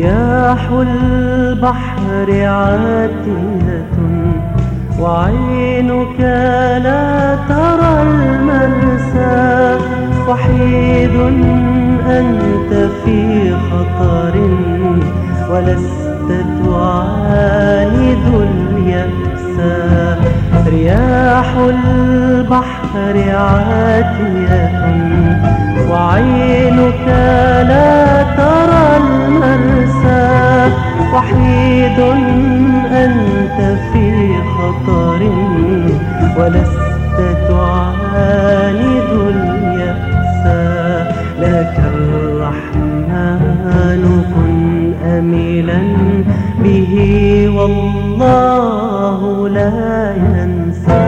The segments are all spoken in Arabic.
رياح البحر عاتية وعينك لا ترى المرسى، وحيد أنت في خطر ولست تعاند اليأس. رياح البحر عاتية وعينك لا ترى المرسى، وحيد أنت في خطر ولست تعاند اليأس. لك الرحمن كن أملا به والله لا ينسى.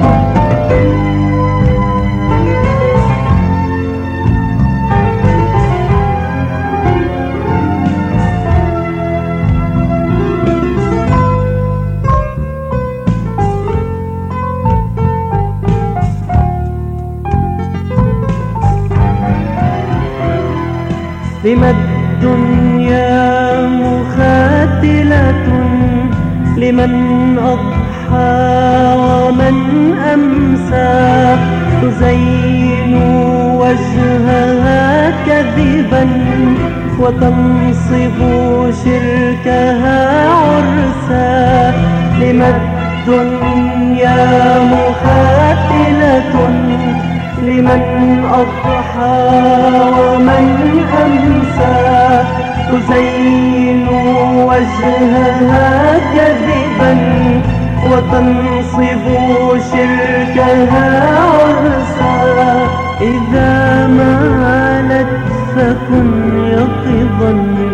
لما الدنيا مخاتلة لمن أضحى ومن أمسى، تزين وجهها كذبا وتنصب شركها عرسا. لما الدنيا مخاتلة لمن أضحى ومن أمسى، تزين وجهها كذبا وتنصب شركها عرسا. إذا مالت فكن يقظا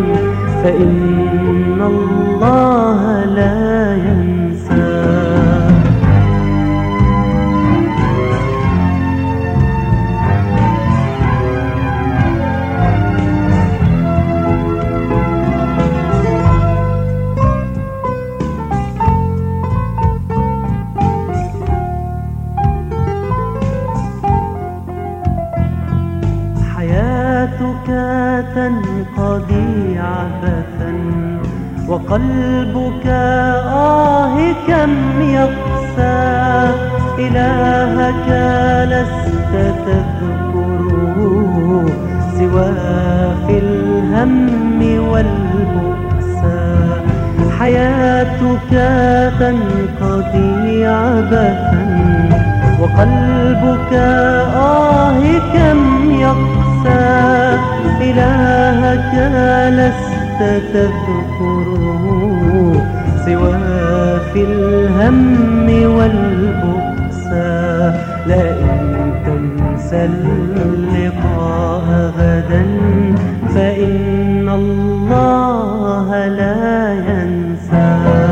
فإن الله لا ينسى. تنقضي عبثا وقلبك كم يقسى. إلهك لست تذكره سوى في الهم والبؤسى. حياتك تنقضي عبثا وقلبك كم يقسى. إلهك لست تذكره سوى في الهم والبؤسى. لئن تنسى اللقاء غدا فإن الله لا ينسى.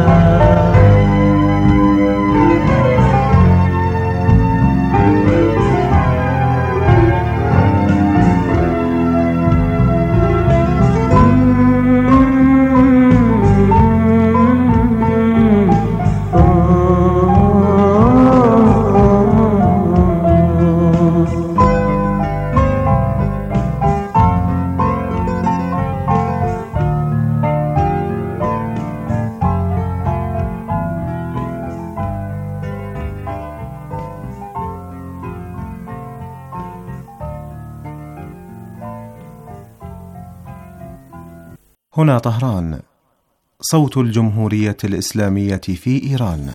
هنا طهران، صوت الجمهورية الإسلامية في إيران.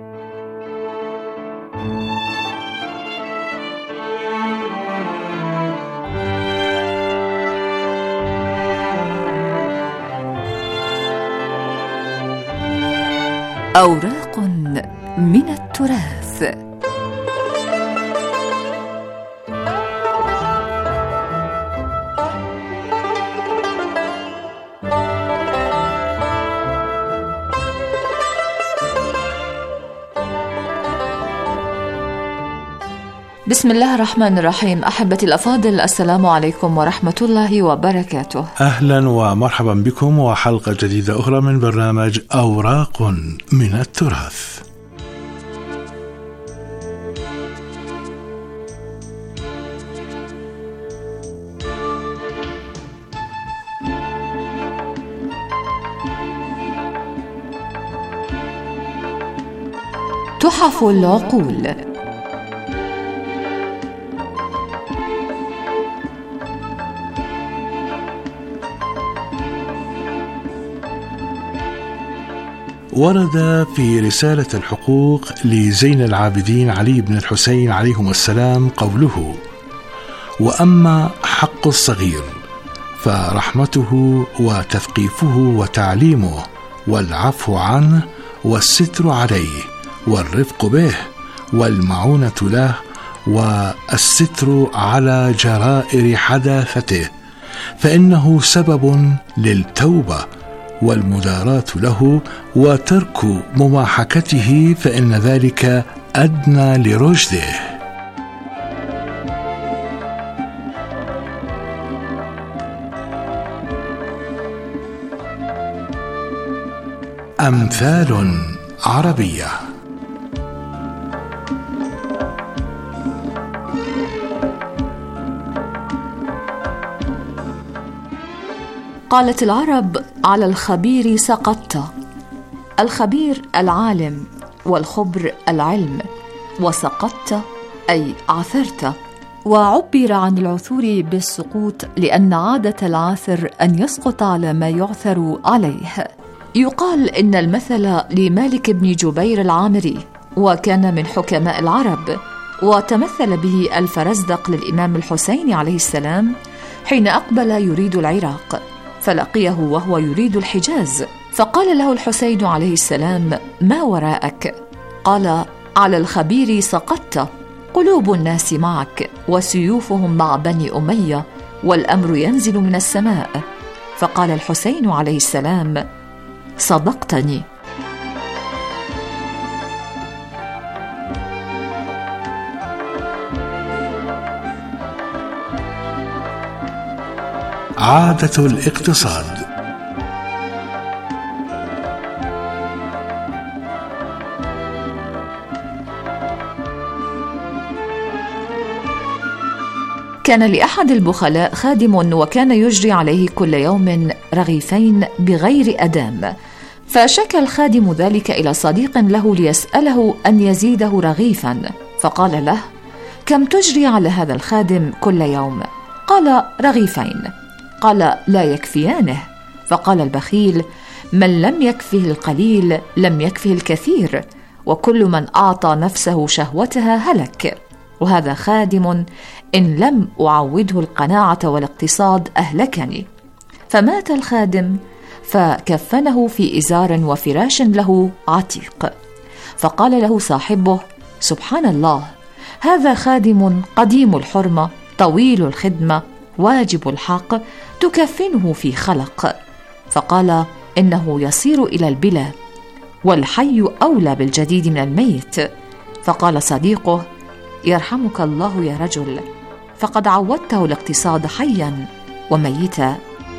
أوراق من التراث. بسم الله الرحمن الرحيم. أحبتي الأفاضل، السلام عليكم ورحمة الله وبركاته. أهلا ومرحبا بكم وحلقة جديدة أخرى من برنامج أوراق من التراث. تحف العقول. ورد في رسالة الحقوق لزين العابدين علي بن الحسين عليهم السلام قوله: وأما حق الصغير فرحمته وتثقيفه وتعليمه والعفو عنه والستر عليه والرفق به والمعونة له والستر على جرائر حداثته، فإنه سبب للتوبة والمداراة له وترك مماحكته، فإن ذلك أدنى لرشده. أمثال عربية. قالت العرب: على الخبير سقطت. الخبير العالم، والخبر العلم، وسقطت أي عثرت. وعبر عن العثور بالسقوط لأن عادة العاثر أن يسقط على ما يعثر عليه. يقال إن المثل لمالك بن جبير العامري، وكان من حكماء العرب، وتمثل به الفرزدق للإمام الحسين عليه السلام حين أقبل يريد العراق، فلقيه وهو يريد الحجاز، فقال له الحسين عليه السلام: ما وراءك؟ قال: على الخبير سقطت، قلوب الناس معك وسيوفهم مع بني أمية، والأمر ينزل من السماء. فقال الحسين عليه السلام: صدقتني. عادة الاقتصاد. كان لأحد البخلاء خادم، وكان يجري عليه كل يوم رغيفين بغير أدام، فشكى الخادم ذلك إلى صديق له ليسأله أن يزيده رغيفا، فقال له: كم تجري على هذا الخادم كل يوم؟ قال: رغيفين. قال: لا يكفيانه. فقال البخيل: من لم يكفه القليل لم يكفه الكثير، وكل من أعطى نفسه شهوتها هلك، وهذا خادم إن لم أعوده القناعة والاقتصاد أهلكني. فمات الخادم، فكفنه في إزار وفراش له عتيق. فقال له صاحبه: سبحان الله، هذا خادم قديم الحرمة طويل الخدمة واجب الحق، تكفنه في خلق. فقال: إنه يصير إلى البلا، والحي أولى بالجديد من الميت. فقال صديقه: يرحمك الله يا رجل، فقد عودته الاقتصاد حيا وميتا.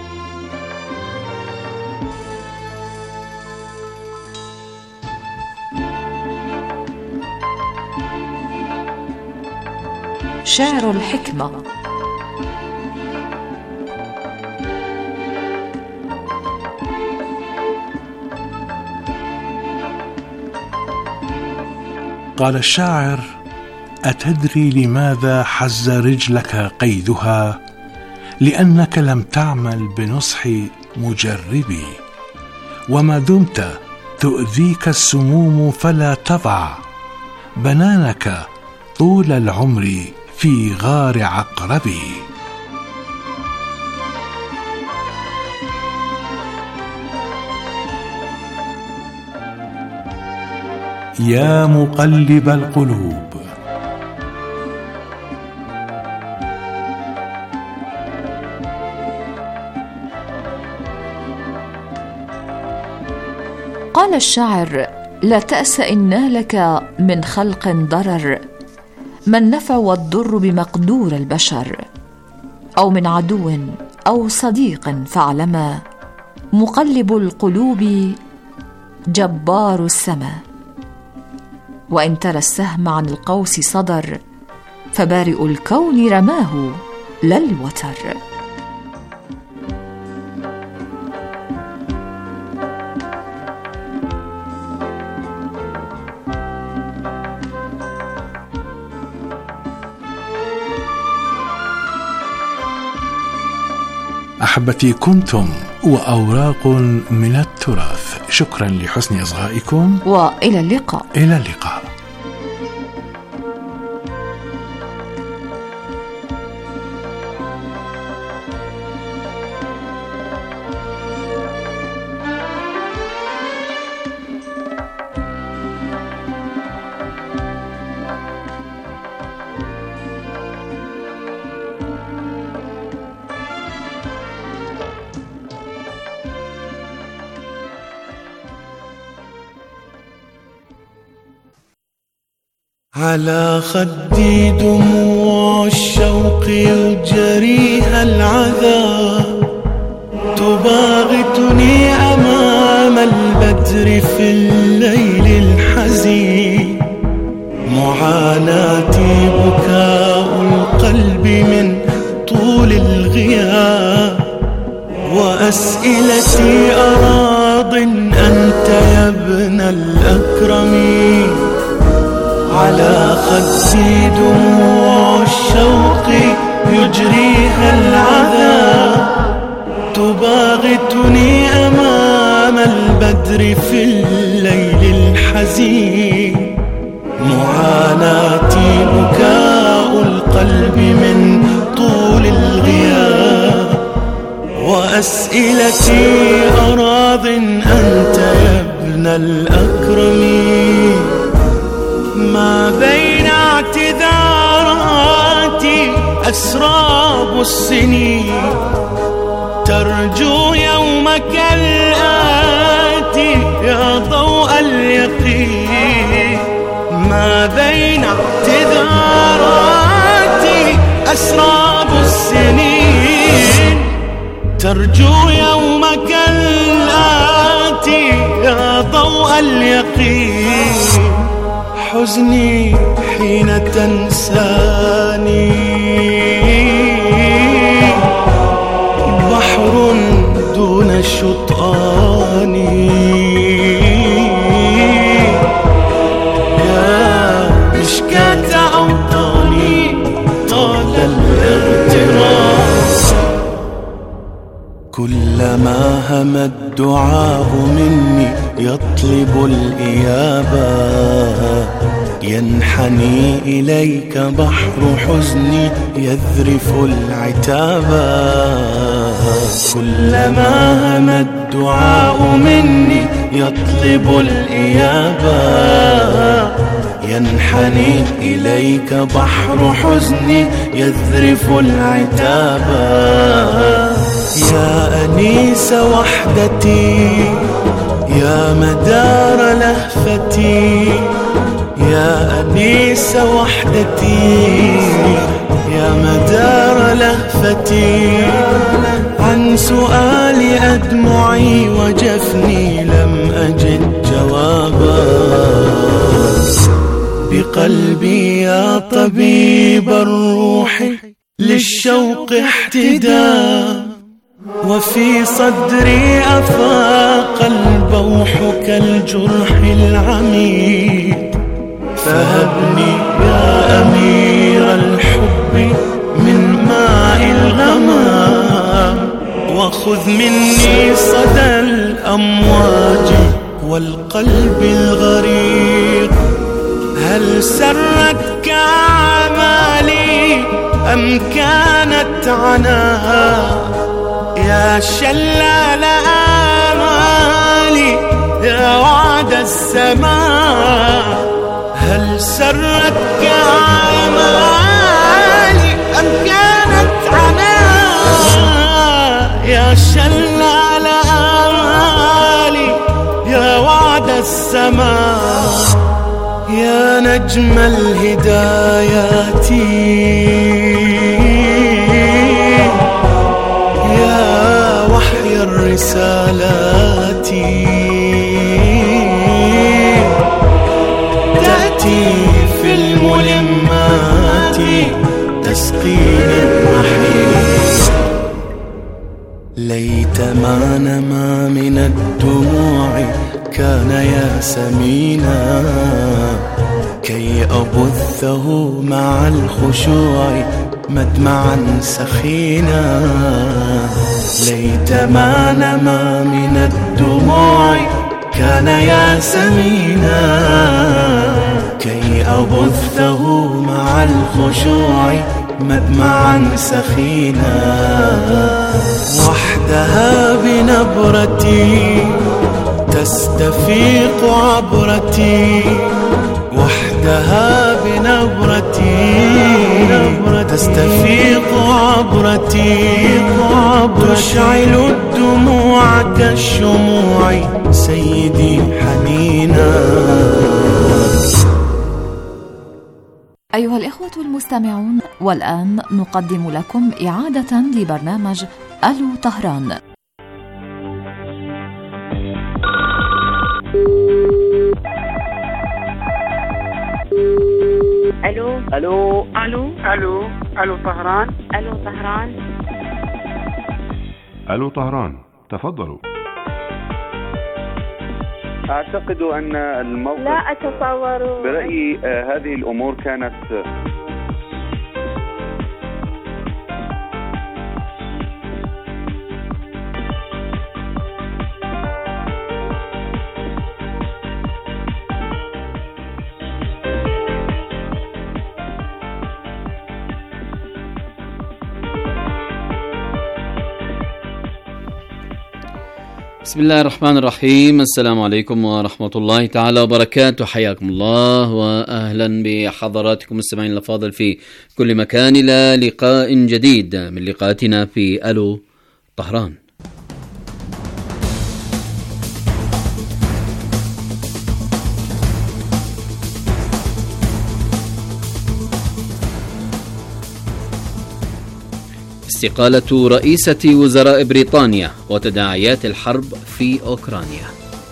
شعر الحكمة. قال الشاعر: أتدري لماذا حز رجلك قيدها؟ لأنك لم تعمل بنصح مجربي، وما دمت تؤذيك السموم فلا تضع بنانك طول العمر في غار عقربي. يا مقلب القلوب. قال الشاعر: لا تأس إن نالك من خلق ضرر، ما النفع والضر بمقدور البشر، أو من عدو أو صديق فاعلما، مقلب القلوب جبار السماء. وإن ترى السهم عن القوس صدر، فبارئ الكون رماه لا الوتر. أحبتي، كنتم وأوراق من التراث. شكرا لحسن إصغائكم، وإلى اللقاء. إلى اللقاء. على خدي دموع الشوق يجريها العذاب، تباغتني أمام البدر في الليل الحزين. معاناتي بكاء القلب من طول الغياب، وأسئلتي أراض أنت يا ابن الأكرمين. على خدي دموع الشوق يجريها العذاب، تباغتني أمام البدر في الليل الحزين. معاناتي بكاء القلب من طول الغياب، وأسئلتي أراض أنت يا ابن الأكرمين. ما بين اعتذاراتي أسراب السنين، ترجو يومك الآتي يا ضوء اليقين. ما بين اعتذاراتي أسراب السنين، ترجو يومك الآتي يا ضوء اليقين. حزني حين تنساني بحر دون الشطآن. يا مشكاة أوطاني طال الاغتراب. كلما هم الدعاء مني يطلب الإيابة، ينحني إليك بحر حزني يذرف العتابا. كلما هم الدعاء مني يطلب الإيابة، ينحني إليك بحر حزني يذرف العتابا. يا أنيس وحدتي، يا مدار لهفتي، يا أنيس وحدتي، يا مدار لهفتي. عن سؤالي أدمعي وجفني لم أجد جوابا. بقلبي يا طبيب الروح للشوق احتداء، وفي صدري أفاق البوح كالجرح العميد. فهبني يا أمير الحب من ماء الغمام، وخذ مني صدى الأمواج والقلب الغريق. هل سرتك أعمالي أم كانت عناها؟ يا شلال آمالي يا وعد السماء. هل سرتك أعمالي أم كانت عناها؟ يا شلال آمالي يا وعد السماء. يا نجم الهدايات، يا وحي الرسالات، تأتي في الملمات تسقيني الرحيق. ليت ما نما من الدموع كان يا سمينا، كي أبثه مع الخشوع مدمعا سخينا. ليت ما نما من الدموع كان ياسمينا كي أبثه مع الخشوع مدمعا سخينا. وحدها بنبرتي تستفيق عبرتي، وحدها بنبرتي تستفيق عبرتي، تشعل الدموع كالشموع سيدي حنينا. أيها الإخوة المستمعون، والآن نقدم لكم إعادة لبرنامج ألو طهران. ألو ألو ألو ألو ألو طهران. ألو طهران. ألو طهران، تفضلوا. أعتقد أن الموقف لا أتصور. برأيي هذه الأمور كانت بسم الله الرحمن الرحيم. السلام عليكم ورحمة الله تعالى وبركاته. حياكم الله وأهلا بحضراتكم السامعين الأفاضل في كل مكان إلى لقاء جديد من لقاءاتنا في ألو طهران. استقالة رئيسة وزراء بريطانيا وتداعيات الحرب في أوكرانيا.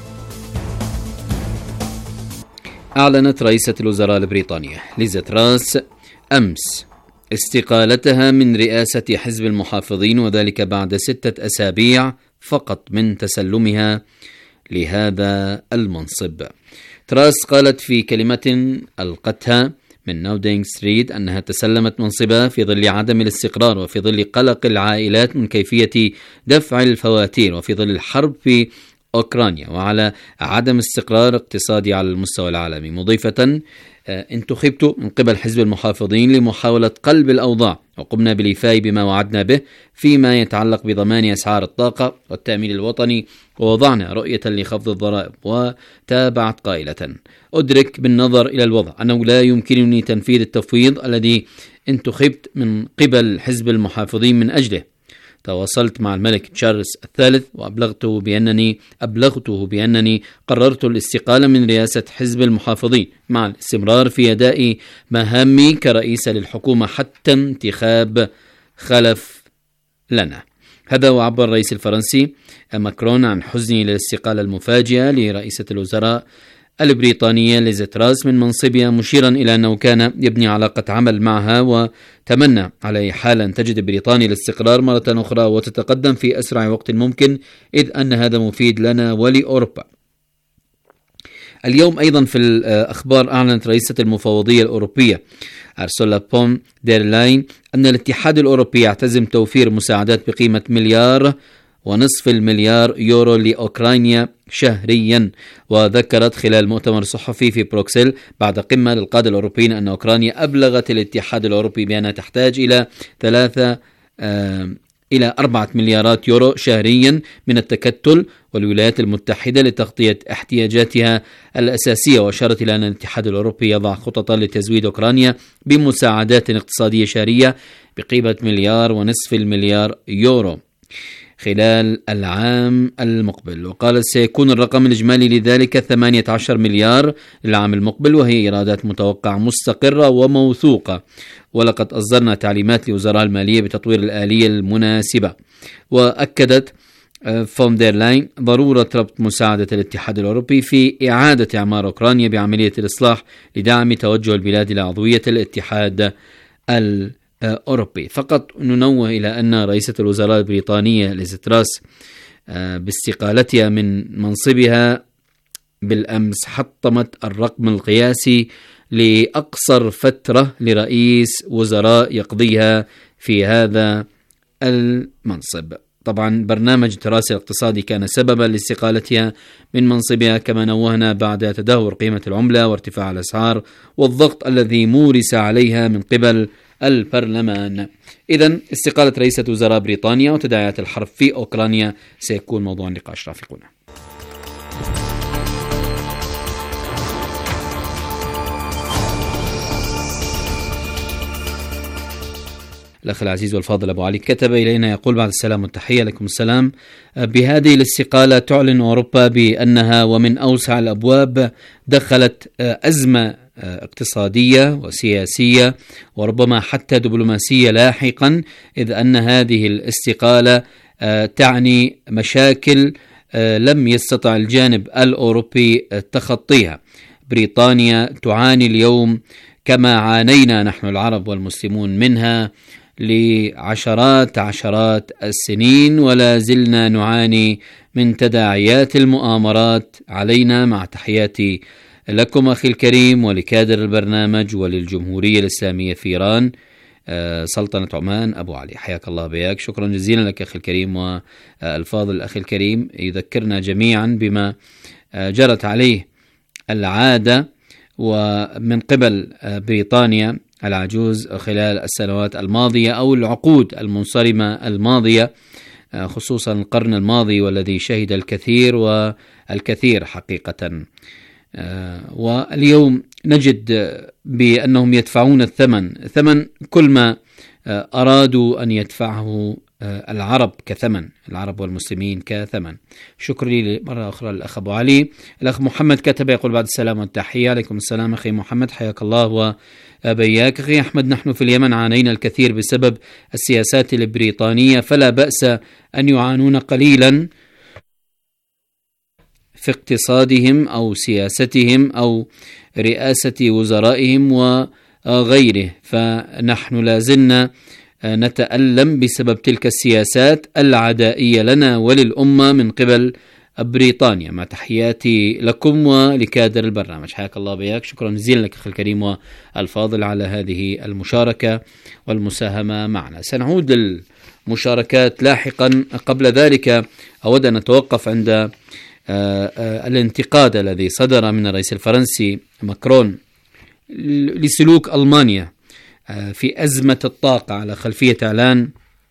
أعلنت رئيسة الوزراء البريطانية ليز تراس أمس استقالتها من رئاسة حزب المحافظين، وذلك بعد 6 أسابيع فقط من تسلمها لهذا المنصب. تراس قالت في كلمة ألقتها من ناودينغ ستريت أنها تسلمت منصبها في ظل عدم الاستقرار وفي ظل قلق العائلات من كيفية دفع الفواتير وفي ظل الحرب في أوكرانيا وعلى عدم استقرار اقتصادي على المستوى العالمي، مضيفة انتخبت من قبل حزب المحافظين لمحاولة قلب الأوضاع وقمنا بالإيفاء بما وعدنا به فيما يتعلق بضمان أسعار الطاقة والتأمين الوطني، ووضعنا رؤية لخفض الضرائب. وتابعت قائلة: أدرك بالنظر إلى الوضع أنه لا يمكنني تنفيذ التفويض الذي انتخبت من قبل حزب المحافظين من أجله. تواصلت مع الملك تشارلز الثالث وأبلغته بأنني قررت الاستقالة من رئاسة حزب المحافظين مع الاستمرار في أداء مهامي كرئيسة للحكومة حتى انتخاب خلف لنا. هذا وعبر الرئيس الفرنسي ماكرون عن حزنه للاستقالة المفاجئة لرئيسة الوزراء البريطانية ليز تراس من منصبها، مشيرا إلى أنه كان يبني علاقة عمل معها وتمنى على أي حال أن تجد بريطانيا الاستقرار مرة أخرى وتتقدم في أسرع وقت ممكن، إذ أن هذا مفيد لنا ولأوروبا. اليوم أيضا في الأخبار أعلنت رئيسة المفوضية الأوروبية أرسولا فون دير لاين أن الاتحاد الأوروبي يعتزم توفير مساعدات بقيمة 1.5 مليار يورو لأوكرانيا شهريا. وذكرت خلال مؤتمر صحفي في بروكسل بعد قمة للقادة الأوروبيين أن أوكرانيا أبلغت الاتحاد الأوروبي بأنها تحتاج إلى 3 إلى 4 مليارات يورو شهريا من التكتل والولايات المتحدة لتغطية احتياجاتها الأساسية. وأشارت إلى أن الاتحاد الأوروبي يضع خططا لتزويد أوكرانيا بمساعدات اقتصادية شهرية بقيمة 1.5 مليار يورو خلال العام المقبل. وقالت سيكون الرقم الإجمالي لذلك 18 مليار للعام المقبل، وهي إيرادات متوقعة مستقرة وموثوقة. ولقد أصدرنا تعليمات لوزراء المالية بتطوير الآلية المناسبة. وأكدت فون دير لاين ضرورة ربط مساعدة الاتحاد الأوروبي في إعادة إعمار أوكرانيا بعملية الإصلاح لدعم توجه البلاد إلى عضوية الاتحاد الأوروبي. فقط ننوه إلى أن رئيسة الوزراء البريطانية ليز تراس باستقالتها من منصبها بالأمس حطمت الرقم القياسي لأقصر فترة لرئيس وزراء يقضيها في هذا المنصب. طبعا برنامج التراث الاقتصادي كان سببا لاستقالتها من منصبها، كما نوهنا بعد تدهور قيمة العملة وارتفاع الأسعار والضغط الذي مورس عليها من قبل البرلمان. إذن استقالة رئيسة وزراء بريطانيا وتداعيات الحرب في أوكرانيا سيكون موضوع نقاش. رافقونا. الأخ العزيز والفاضل أبو علي كتب إلينا يقول: بعد السلام والتحية. لكم السلام. بهذه الاستقالة تعلن أوروبا بأنها ومن أوسع الأبواب دخلت أزمة اقتصادية وسياسية وربما حتى دبلوماسية لاحقا، إذ أن هذه الاستقالة تعني مشاكل لم يستطع الجانب الأوروبي تخطيها. بريطانيا تعاني اليوم كما عانينا نحن العرب والمسلمون منها لعشرات السنين، ولا زلنا نعاني من تداعيات المؤامرات علينا، مع تحياتي لكم أخي الكريم ولكادر البرنامج وللجمهورية الإسلامية في إيران، سلطنة عمان. أبو علي حياك الله بياك. شكرا جزيلا لك أخي الكريم والفاضل. أخي الكريم يذكرنا جميعا بما جرت عليه العادة ومن قبل بريطانيا العجوز خلال السنوات الماضية أو العقود المنصرمة الماضية، خصوصا القرن الماضي والذي شهد الكثير والكثير حقيقة. واليوم نجد بأنهم يدفعون الثمن كل ما أرادوا أن يدفعه العرب كثمن، العرب والمسلمين كثمن. شكري مرة أخرى للأخ أبو علي. الأخ محمد كتب يقول: بعد السلام والتحية. عليكم السلام أخي محمد، حياك الله وبياك. أخي أحمد، نحن في اليمن عانينا الكثير بسبب السياسات البريطانية، فلا بأس أن يعانون قليلا في اقتصادهم أو سياستهم أو رئاسة وزرائهم وغيره، فنحن لازلنا نتألم بسبب تلك السياسات العدائية لنا وللأمة من قبل بريطانيا. مع تحياتي لكم ولكادر البرنامج. حياك الله بياك. شكرا جزيلا لك أخي الكريم والفاضل على هذه المشاركة والمساهمة معنا. سنعود للمشاركات لاحقا. قبل ذلك أود أن أتوقف عند الانتقاد الذي صدر من الرئيس الفرنسي ماكرون لسلوك ألمانيا في أزمة الطاقة على خلفية إعلان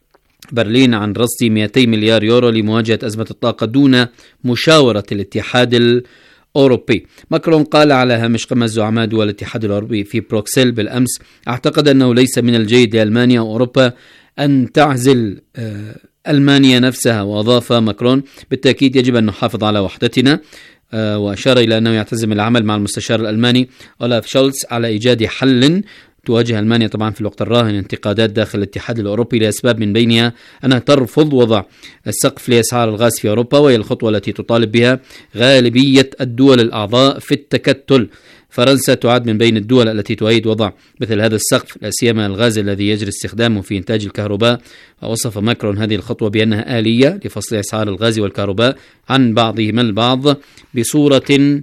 برلين عن رصد 200 مليار يورو لمواجهة أزمة الطاقة دون مشاورة الاتحاد الأوروبي. ماكرون قال على هامش قمة زعماء دول الاتحاد الأوروبي في بروكسل بالأمس: أعتقد أنه ليس من الجيد لألمانيا وأوروبا أن تعزل ألمانيا نفسها. وأضاف ماكرون: بالتأكيد يجب أن نحافظ على وحدتنا. وأشار إلى أنه يعتزم العمل مع المستشار الألماني أولاف شولتز على إيجاد حل. تواجه ألمانيا طبعا في الوقت الراهن انتقادات داخل الاتحاد الأوروبي لأسباب من بينها أنها ترفض وضع السقف لأسعار الغاز في أوروبا، وهي الخطوة التي تطالب بها غالبية الدول الأعضاء في التكتل. فرنسا تعد من بين الدول التي تؤيد وضع مثل هذا السقف، لا سيما الغاز الذي يجري استخدامه في إنتاج الكهرباء. ووصف ماكرون هذه الخطوة بأنها آلية لفصل أسعار الغاز والكهرباء عن بعضهما البعض بصورة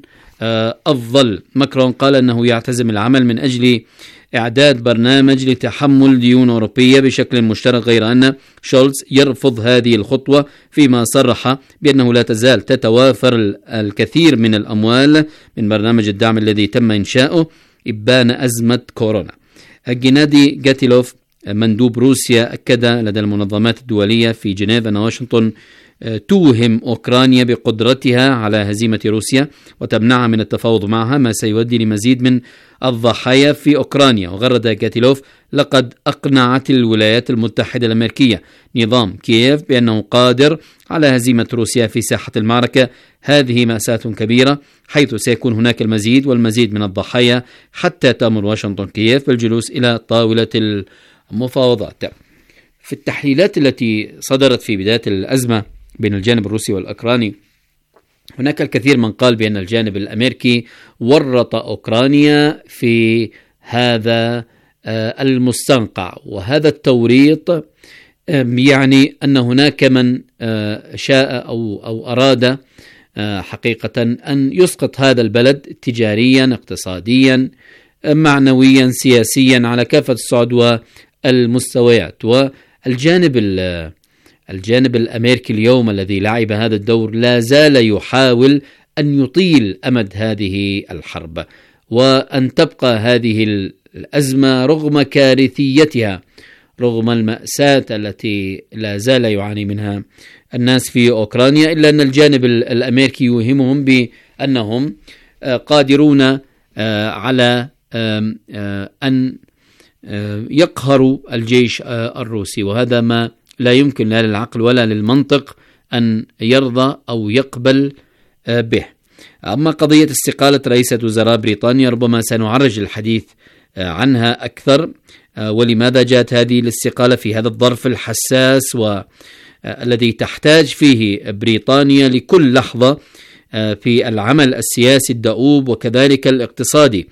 أفضل. ماكرون قال أنه يعتزم العمل من أجل إعداد برنامج لتحمل ديون أوروبية بشكل مشترك، غير أن شولتز يرفض هذه الخطوة، فيما صرح بأنه لا تزال تتوافر الكثير من الأموال من برنامج الدعم الذي تم إنشاؤه إبان أزمة كورونا. جينادي جاتيلوف مندوب روسيا أكد لدى المنظمات الدولية في جنيف أن واشنطن توهم أوكرانيا بقدرتها على هزيمة روسيا وتمنعها من التفاوض معها، ما سيؤدي لمزيد من الضحايا في أوكرانيا. وغرد جاتيلوف: لقد أقنعت الولايات المتحدة الأمريكية نظام كييف بأنه قادر على هزيمة روسيا في ساحة المعركة. هذه مأساة كبيرة، حيث سيكون هناك المزيد والمزيد من الضحايا حتى تأمر واشنطن كييف بالجلوس إلى طاولة المفاوضات. في التحليلات التي صدرت في بداية الأزمة بين الجانب الروسي والأوكراني، هناك الكثير من قال بأن الجانب الأمريكي ورط أوكرانيا في هذا المستنقع، وهذا التوريط يعني أن هناك من شاء أو أراد حقيقة أن يسقط هذا البلد تجاريا، اقتصاديا، معنويا، سياسيا على كافة الصعد والمستويات. والجانب الجانب الأمريكي اليوم الذي لعب هذا الدور لا زال يحاول أن يطيل أمد هذه الحرب، وأن تبقى هذه الأزمة رغم كارثيتها، رغم المأساة التي لا زال يعاني منها الناس في أوكرانيا، إلا أن الجانب الأمريكي يوهمهم بأنهم قادرون على أن يقهروا الجيش الروسي، وهذا ما لا يمكن لا للعقل ولا للمنطق أن يرضى أو يقبل به. أما قضية استقالة رئيسة وزراء بريطانيا ربما سنعرج الحديث عنها أكثر، ولماذا جاءت هذه الاستقالة في هذا الظرف الحساس والذي تحتاج فيه بريطانيا لكل لحظة في العمل السياسي الدؤوب وكذلك الاقتصادي.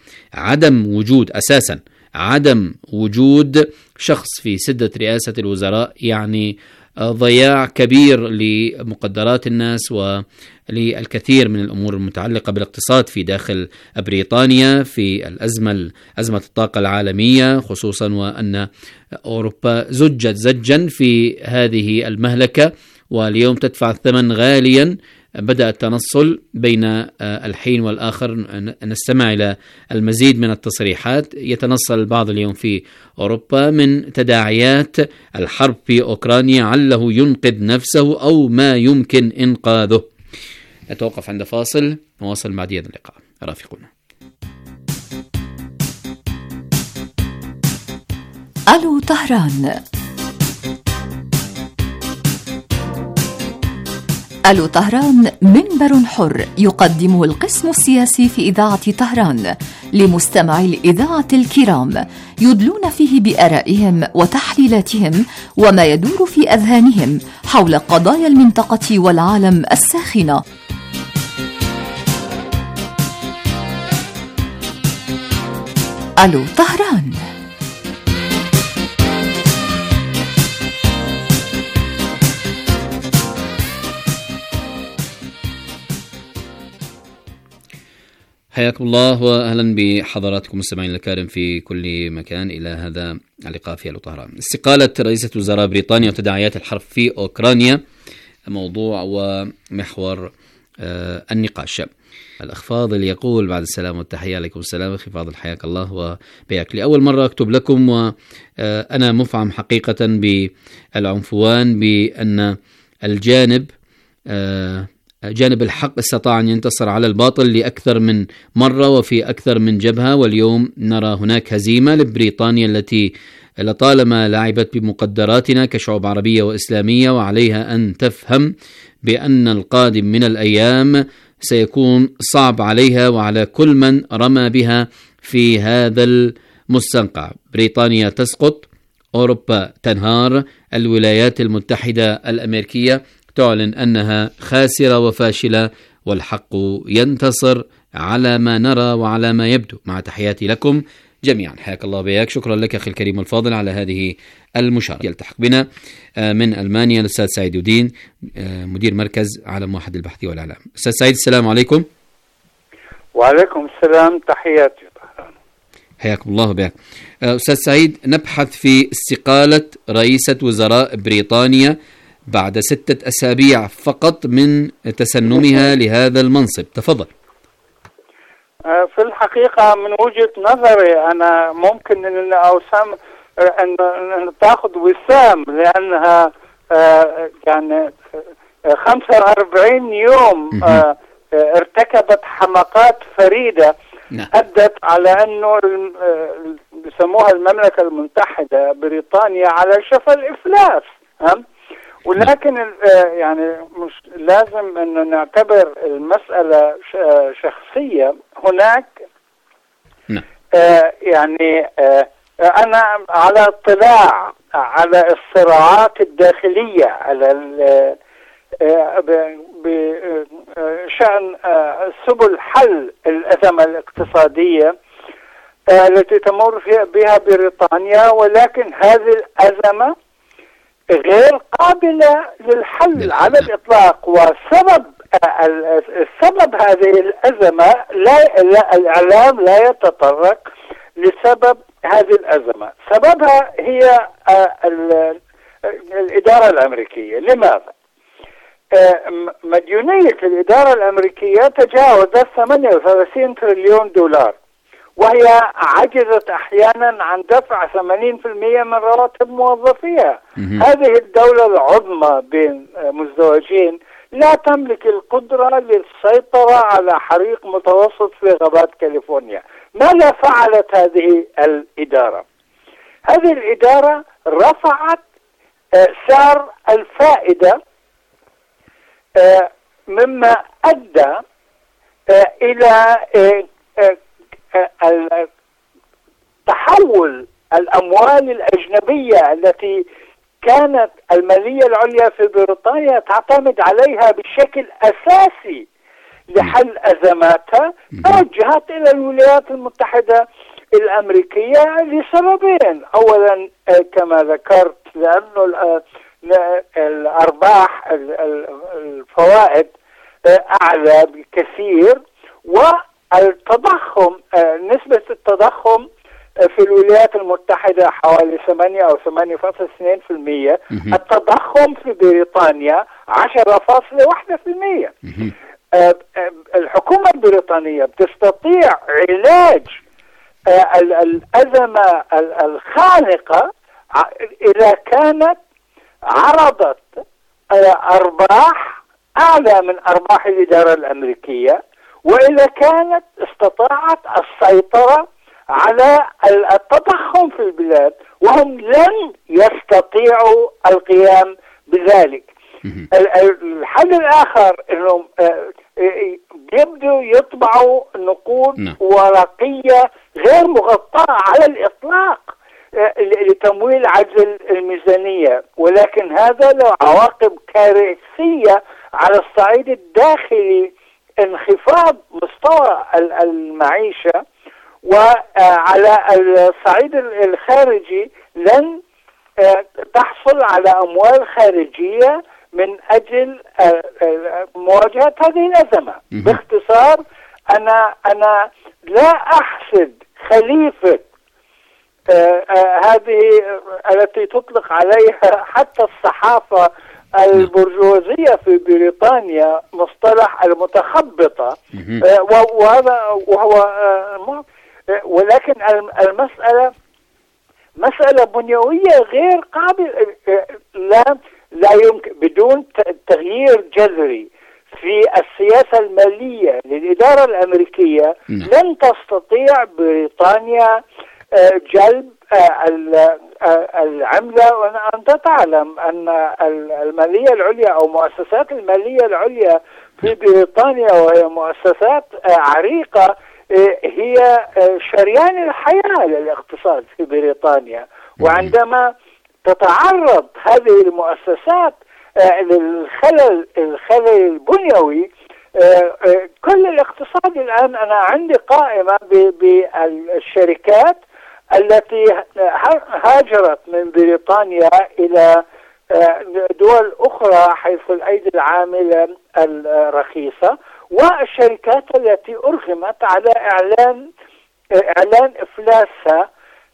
عدم وجود شخص في سدة رئاسة الوزراء يعني ضياع كبير لمقدرات الناس وللكثير من الأمور المتعلقة بالاقتصاد في داخل بريطانيا في أزمة الطاقة العالمية خصوصا، وأن أوروبا زجت زجا في هذه المهلكة واليوم تدفع الثمن غاليا. بدأ التنصل بين الحين والآخر، نستمع إلى المزيد من التصريحات. يتنصل البعض اليوم في أوروبا من تداعيات الحرب في أوكرانيا عله ينقذ نفسه أو ما يمكن إنقاذه. نتوقف عند فاصل نواصل مع هذا اللقاء، رافقونا. ألو طهران. ألو طهران منبر حر يقدمه القسم السياسي في إذاعة طهران لمستمعي الإذاعة الكرام، يدلون فيه بآرائهم وتحليلاتهم وما يدور في أذهانهم حول قضايا المنطقة والعالم الساخنة. ألو طهران. حياكم الله وأهلا بحضراتكم مستمعين الكرام في كل مكان إلى هذا اللقاء في ألو طهران. استقالة رئيسة وزراء بريطانيا وتداعيات الحرب في أوكرانيا موضوع ومحور النقاش. الأخ فاضل يقول بعد السلام والتحية، عليكم السلام أخي فاضل حياك الله وبياك. لأول مرة أكتب لكم وأنا مفعم حقيقة بالعنفوان، بأن جانب الحق استطاع أن ينتصر على الباطل لأكثر من مرة وفي أكثر من جبهة، واليوم نرى هناك هزيمة لبريطانيا التي لطالما لعبت بمقدراتنا كشعوب عربية وإسلامية، وعليها أن تفهم بأن القادم من الأيام سيكون صعب عليها وعلى كل من رمى بها في هذا المستنقع. بريطانيا تسقط، أوروبا تنهار، الولايات المتحدة الأمريكية تعلن أنها خاسرة وفاشلة، والحق ينتصر على ما نرى وعلى ما يبدو. مع تحياتي لكم جميعا، حياك الله بياك. شكرا لك أخي الكريم الفاضل على هذه المشاركة. يلتحق بنا من ألمانيا الأستاذ سعيد الدين، مدير مركز عالم واحد البحث والإعلام. أستاذ سعيد السلام عليكم. وعليكم السلام، تحياتي. حياكم الله بياك. أستاذ سعيد، نبحث في استقالة رئيسة وزراء بريطانيا بعد 6 أسابيع فقط من تسنمها لهذا المنصب. تفضل. في الحقيقة من وجهة نظري أنا ممكن أن تأخذ وسام، لأنها يعني 45 يوم ارتكبت حماقات فريدة أدت على أنه بيسموها المملكة المتحدة بريطانيا على شفا الإفلاس. ولكن يعني مش لازم أن نعتبر المسألة شخصية. هناك يعني أنا على اطلاع على الصراعات الداخلية على بشأن سبل حل الأزمة الاقتصادية التي تمر بها بريطانيا، ولكن هذه الأزمة غير قابلة للحل على الإطلاق. وسبب هذه الأزمة الإعلام لا يتطرق لسبب هذه الأزمة. سببها هي الإدارة الأمريكية. لماذا؟ مديونية الإدارة الأمريكية تجاوزت 38 تريليون دولار، وهي عجزت أحيانا عن دفع 80% من رواتب موظفيها. هذه الدولة العظمى بين مزدوجين لا تملك القدرة للسيطرة على حريق متوسط في غابات كاليفورنيا. ماذا فعلت هذه الإدارة؟ هذه الإدارة رفعت سعر الفائدة، مما أدى إلى تحول الأموال الأجنبية التي كانت المالية العليا في بريطانيا تعتمد عليها بشكل أساسي لحل أزماتها، توجهت إلى الولايات المتحدة الأمريكية لسببين. أولا كما ذكرت لأنه الأرباح الفوائد أعلى بكثير، والتضخم نسبة التضخم في الولايات المتحدة حوالي 8 أو 8.2%. التضخم في بريطانيا 10.1%. الحكومة البريطانية بتستطيع علاج الأزمة الخانقة إذا كانت عرضت أرباح أعلى من أرباح الإدارة الأمريكية، وإذا كانت استطاعت السيطرة على التضخم في البلاد، وهم لن يستطيعوا القيام بذلك. الحل الآخر أنهم يبدو يطبعوا نقود ورقية غير مغطاة على الإطلاق لتمويل عجز الميزانية، ولكن هذا له عواقب كارثية على الصعيد الداخلي، انخفاض مستوى المعيشة، وعلى الصعيد الخارجي لن تحصل على أموال خارجية من أجل مواجهة هذه الأزمة. باختصار أنا لا أحسد خليفة هذه التي تطلق عليها حتى الصحافة البرجوازية في بريطانيا مصطلح المتخبطة، ولكن المسألة مسألة بنيوية غير قابل، لا يمكن بدون تغيير جذري في السياسة المالية للإدارة الأمريكية لن تستطيع بريطانيا جلب العملة. وأنت تعلم أن المالية العليا أو مؤسسات المالية العليا في بريطانيا، وهي مؤسسات عريقة، هي شريان الحياة للاقتصاد في بريطانيا. وعندما تتعرض هذه المؤسسات للخلل البنيوي، كل الاقتصاد الآن، أنا عندي قائمة بالشركات التي هاجرت من بريطانيا إلى دول أخرى حيث الأيدي العاملة الرخيصة، والشركات التي أرغمت على إعلان إفلاسها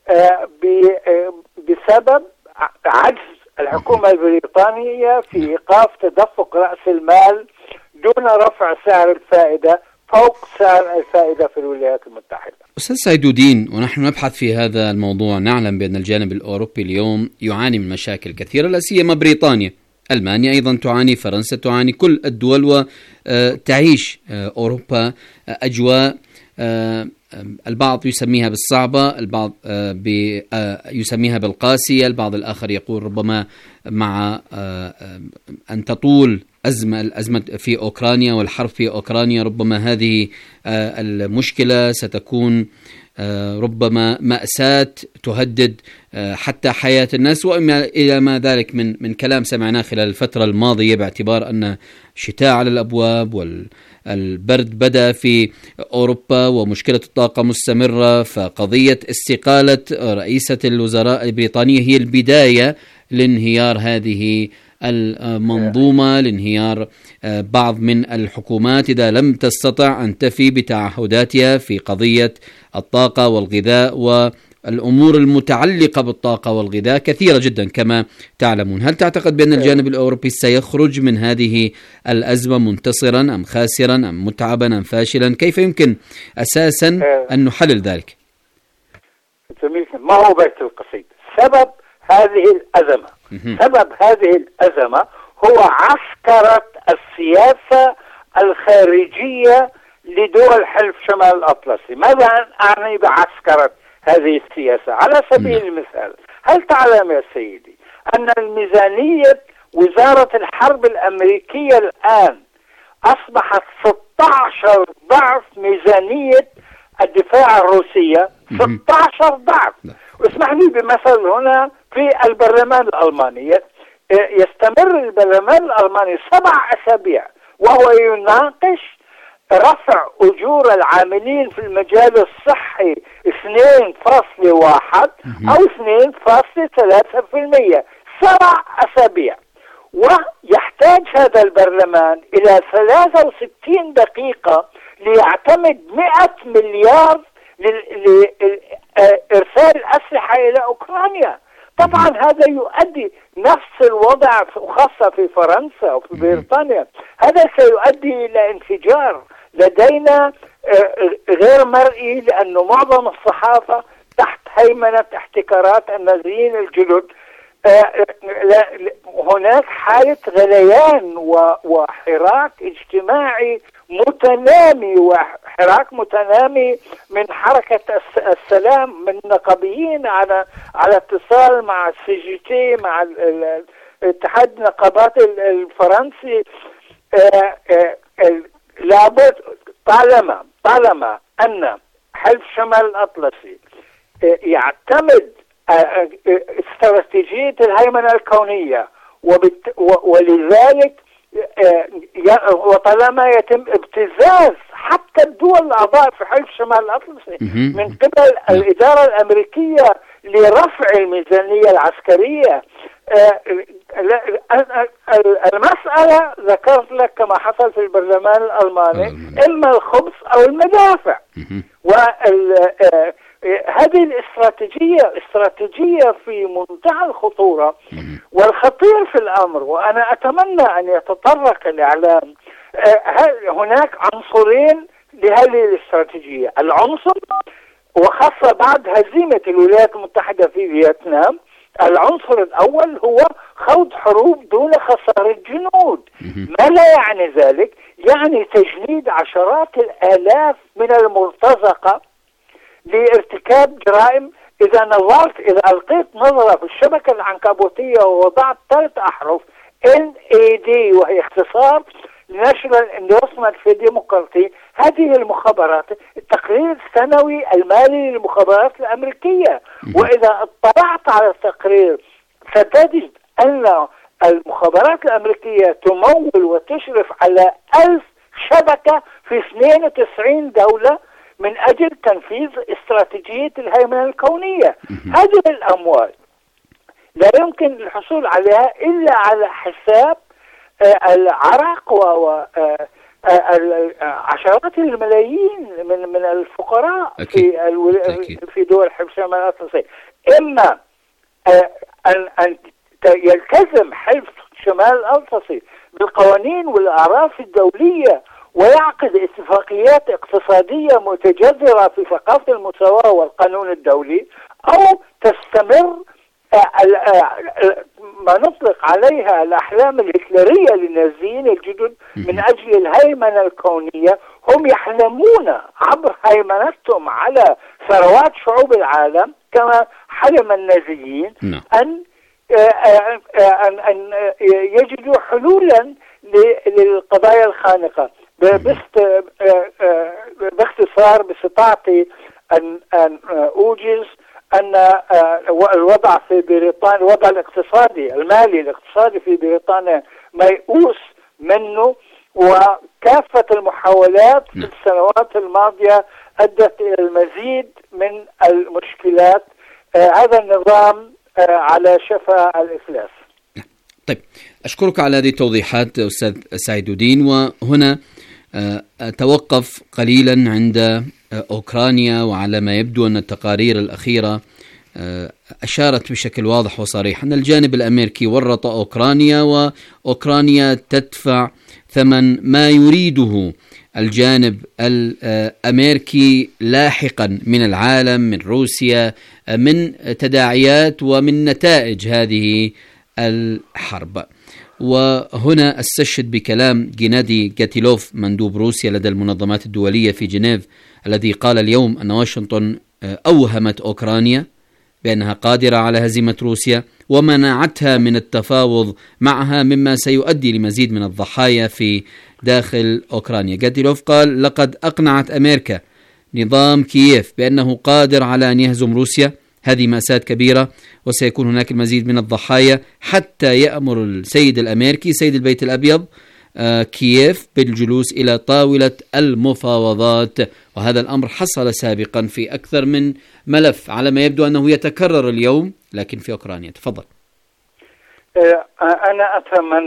بسبب عجز الحكومة البريطانية في إيقاف تدفق رأس المال دون رفع سعر الفائدة فوق سعر الفائدة في الولايات المتحدة. أستاذ سعيدودين، ونحن نبحث في هذا الموضوع، نعلم بأن الجانب الأوروبي اليوم يعاني من مشاكل كثيرة، لا سيما بريطانيا، ألمانيا أيضا تعاني، فرنسا تعاني، كل الدول، وتعيش أوروبا أجواء البعض يسميها بالصعبة، البعض يسميها بالقاسية، البعض الآخر يقول ربما مع أن تطول الأزمة في أوكرانيا والحرب في أوكرانيا، ربما هذه المشكلة ستكون ربما مأساة تهدد حتى حياة الناس، وإما إلى ما ذلك من كلام سمعناه خلال الفترة الماضية، باعتبار أن شتاء على الأبواب والبرد بدأ في أوروبا ومشكلة الطاقة مستمرة. فقضية استقالة رئيسة الوزراء البريطانية هي البداية لانهيار هذه المنظومة، لانهيار بعض من الحكومات إذا لم تستطع أن تفي بتعهداتها في قضية الطاقة والغذاء الأمور المتعلقة بالطاقة والغذاء كثيرة جدا كما تعلمون. هل تعتقد بأن الجانب الأوروبي سيخرج من هذه الأزمة منتصرا أم خاسرا أم متعبا أم فاشلا؟ كيف يمكن أساسا أن نحلل ذلك؟ ما هو بيت القصيد. سبب هذه الأزمة هو عسكرة السياسة الخارجية لدول حلف شمال الأطلسي. ماذا أعني بعسكرة هذه السياسة؟ على سبيل المثال، هل تعلم يا سيدي أن الميزانية وزارة الحرب الأمريكية الآن أصبحت 16 ضعف ميزانية الدفاع الروسية؟ 16 ضعف. واسمح لي بمثل هنا، في البرلمان الألماني يستمر البرلمان الألماني 7 أسابيع وهو يناقش رفع أجور العاملين في المجال الصحي 2.1 أو 2.3%. 7 أسابيع. ويحتاج هذا البرلمان إلى 63 دقيقة ليعتمد 100 مليار لإرسال أسلحة إلى أوكرانيا. طبعا هذا يؤدي نفس الوضع خاصة في فرنسا وفي بريطانيا. هذا سيؤدي إلى انفجار لدينا غير مرئي، لأنه معظم الصحافة تحت هيمنة احتكارات النازيين الجدد. هناك حالة غليان وحراك اجتماعي متنامي، وحراك متنامي من حركة السلام، من نقابيين على اتصال مع CGT، مع اتحاد النقابات الفرنسي. لابد طالما أن حلف شمال الأطلسي يعتمد استراتيجية الهيمنة الكونية، ولذلك وطالما يتم ابتزاز حتى الدول الأعضاء في حلف شمال الأطلسي من قبل الإدارة الأمريكية لرفع الميزانية العسكرية. المسألة ذكرت لك كما حصل في البرلمان الألماني، إما الخبز أو المدافع. هذه الاستراتيجية في منتهى الخطورة. والخطير في الأمر، وأنا أتمنى أن يتطرق الإعلام، هناك عنصرين لهذه الاستراتيجية. العنصر، وخاصة بعد هزيمة الولايات المتحدة في فيتنام، العنصر الأول هو خوض حروب دون خسارة جنود. ما لا يعني ذلك؟ يعني تجنيد عشرات الآلاف من المرتزقة لارتكاب جرائم. إذا ألقيت نظرة في الشبكة العنكبوتية ووضعت 3 أحرف NAD وهي اختصار National Endorsement for Democracy، هذه المخابرات، التقرير السنوي المالي للمخابرات الأمريكية. وإذا اطلعت على التقرير ستجد أن المخابرات الأمريكية تمول وتشرف على 1000 شبكة في 92 دولة من أجل تنفيذ استراتيجية الهيمنة الكونية. هذه الأموال لا يمكن الحصول عليها إلا على حساب العرق وعشرات الملايين من الفقراء في دول حلف شمال الأطلسي. إما أن يلتزم حلف شمال الأطلسي بالقوانين والأعراف الدولية ويعقد اتفاقيات اقتصادية متجذرة في ثقافة المساواة والقانون الدولي، أو تستمر ما نطلق عليها الأحلام الهتلرية للنازيين الجدد من أجل الهيمنة الكونية. هم يحلمون عبر هيمنتهم على ثروات شعوب العالم كما حلم النازيين أن يجدوا حلولا للقضايا الخانقة. باختصار، باستطاعتي أن أوجز أن الوضع في بريطانيا، الوضع الاقتصادي المالي الاقتصادي في بريطانيا ميؤوس منه، وكافة المحاولات في السنوات الماضية أدت إلى المزيد من المشكلات. هذا النظام على شفا الإفلاس. طيب، أشكرك على هذه التوضيحات أستاذ سعيد الدين. وهنا أتوقف قليلا عند أوكرانيا، وعلى ما يبدو أن التقارير الأخيرة أشارت بشكل واضح وصريح أن الجانب الأمريكي ورط أوكرانيا، وأوكرانيا تدفع ثمن ما يريده الجانب الأمريكي لاحقا من العالم، من روسيا، من تداعيات ومن نتائج هذه الحرب. وهنا استشهد بكلام جينادي غاتيلوف مندوب روسيا لدى المنظمات الدولية في جنيف، الذي قال اليوم أن واشنطن أوهمت أوكرانيا بأنها قادرة على هزيمة روسيا ومنعتها من التفاوض معها، مما سيؤدي لمزيد من الضحايا في داخل أوكرانيا. غاتيلوف قال: لقد أقنعت أمريكا نظام كييف بأنه قادر على أن يهزم روسيا، هذه مأساة كبيرة وسيكون هناك المزيد من الضحايا حتى يأمر السيد الأمريكي سيد البيت الأبيض كييف بالجلوس إلى طاولة المفاوضات. وهذا الأمر حصل سابقا في أكثر من ملف، على ما يبدو أنه يتكرر اليوم لكن في أوكرانيا. تفضل. أنا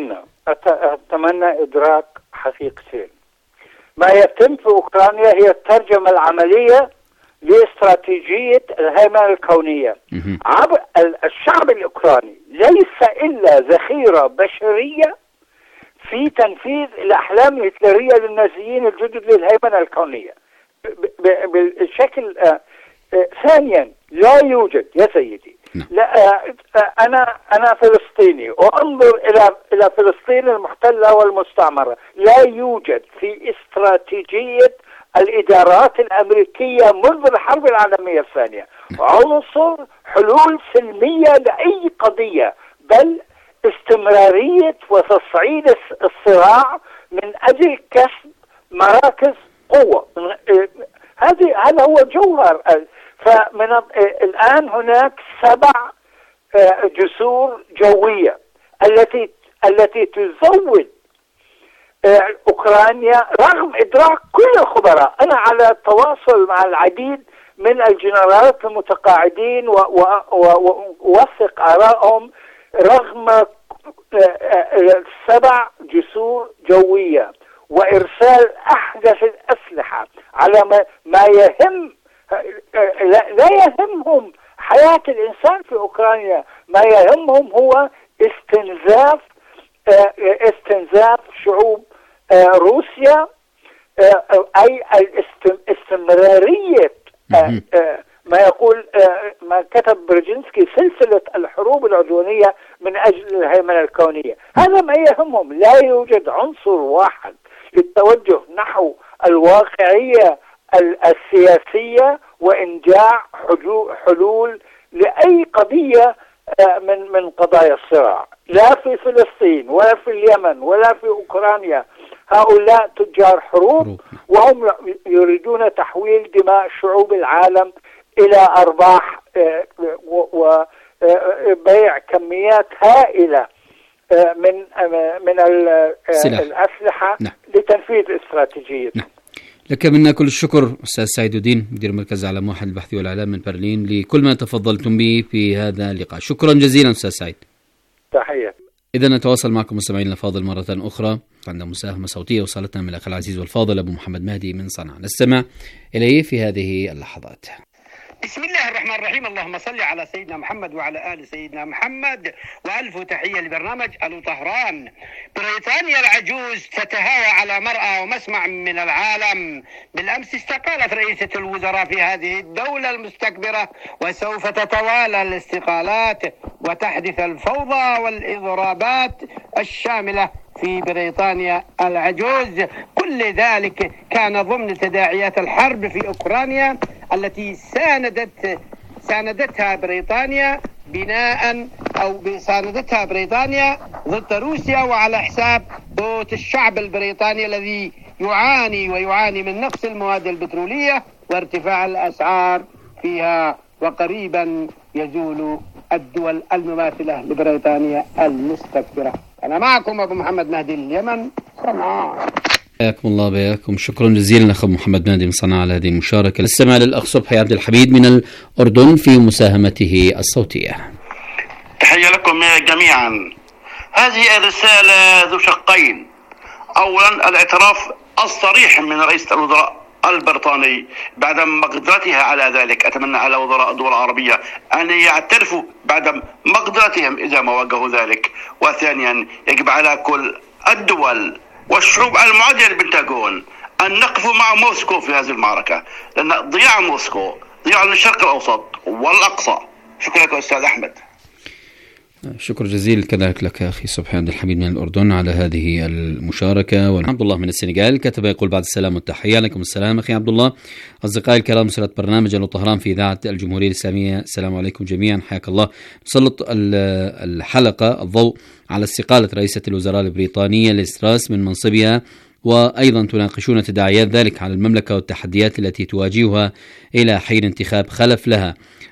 أتمنى إدراك حقيقتين. ما يتم في أوكرانيا هي الترجمة العملية لاستراتيجية الهيمنة الكونية. الشعب الأوكراني ليس إلا ذخيرة بشرية في تنفيذ الأحلام الهتلرية للنازيين الجدد للهيمنة الكونية بالشكل. ثانيا، لا يوجد يا سيدي، لا أنا فلسطيني وأنظر إلى فلسطين المحتلة والمستعمرة. لا يوجد في استراتيجية الإدارات الأمريكية منذ الحرب العالمية الثانية عنصر حلول سلمية لأي قضية، بل استمرارية وتصعيد الصراع من أجل كسب مراكز قوة. هذا هو جوهر. الآن هناك 7 جسور جوية التي تزود أوكرانيا رغم إدراك كل الخبراء. أنا على تواصل مع العديد من الجنرالات المتقاعدين ووثق آرائهم رغم 7 جسور جوية وإرسال أحدث الأسلحة على ما يهم. لا يهمهم حياة الإنسان في أوكرانيا، ما يهمهم هو استنزاف شعوب روسيا، أي استمرارية ما يقول ما كتب برجينسكي سلسلة الحروب العدوانية من أجل الهيمنة الكونية. هذا ما يهمهم. لا يوجد عنصر واحد للتوجه نحو الواقعية السياسية وإنجاع حلول لأي قضية من قضايا الصراع، لا في فلسطين ولا في اليمن ولا في أوكرانيا. هؤلاء تجار حروب وهم يريدون تحويل دماء شعوب العالم إلى أرباح وبيع كميات هائلة من الأسلحة لتنفيذ استراتيجيتهم. لك منا كل الشكر أستاذ سعيد الدين، مدير مركز العالم واحد البحث والإعلام من برلين، لكل ما تفضلتم به في هذا اللقاء. شكرا جزيلا أستاذ سعيد. تحية. إذا نتواصل معكم مستمعينا الفاضل مرة أخرى. عندنا مساهمة صوتية وصلتنا من الأخ العزيز والفاضل أبو محمد مهدي من صنعاء، نستمع إليه في هذه اللحظات. بسم الله الرحمن الرحيم. اللهم صل على سيدنا محمد وعلى آل سيدنا محمد، وألف تحية لبرنامج ألو طهران. بريطانيا العجوز تتهاوى على مرأى ومسمع من العالم. بالأمس استقالت رئيسة الوزراء في هذه الدولة المستكبرة، وسوف تتوالى الاستقالات وتحدث الفوضى والإضرابات الشاملة في بريطانيا العجوز. كل ذلك كان ضمن تداعيات الحرب في أوكرانيا التي ساندتها بريطانيا ساندتها بريطانيا ضد روسيا، وعلى حساب قوت الشعب البريطاني الذي يعاني من نقص المواد البترولية وارتفاع الأسعار فيها. وقريبا يزول الدول المماثلة لبريطانيا المستكبرة. أنا معكم أبو محمد مهدي اليمن صنعاء. حياكم الله بياكم. شكرا جزيلا أخ محمد مهدي من صنعاء على هذه المشاركة. الاستماع للأخ صبحي عبد الحميد من الأردن في مساهمته الصوتية. تحية لكم جميعا. هذه الرسالة ذو شقين. أولا الاعتراف الصريح من رئيس الوزراء البريطاني بعد مقدرتها على ذلك. أتمنى على وزراء الدول العربية أن يعترفوا بعد مقدرتهم إذا ما وجهوا ذلك. وثانيا يجب على كل الدول والشعوب المعادية للبنتاغون أن نقفوا مع موسكو في هذه المعركة، لأن ضياع موسكو ضياع للشرق الأوسط والأقصى. شكرا لك أستاذ أحمد. شكر جزيل كذلك لك أخي صبحي عبد الحميد من الأردن على هذه المشاركة. وعبد الله من السنغال كتب يقول بعد السلام والتحية. عليكم السلام أخي عبد الله. أصدقائي الكرام، مسألة برنامج ألو طهران في إذاعة الجمهورية الإسلامية، السلام عليكم جميعا، حياك الله. نسلط الحلقة الضوء على استقالة رئيسة الوزراء البريطانية ليز تراس من منصبها، وأيضا تناقشون تداعيات ذلك على المملكة والتحديات التي تواجهها إلى حين انتخاب خلف لها،